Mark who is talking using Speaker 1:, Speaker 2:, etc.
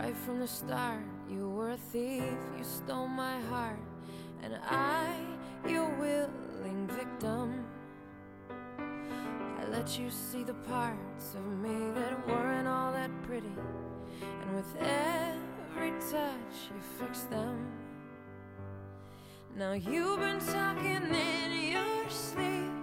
Speaker 1: right from the start. You were a thief, you stole my heart, and I, your willing victim. I let you see the parts of me that weren't all that pretty, and with every touch you fixed them. Now you've been talking in your sleep,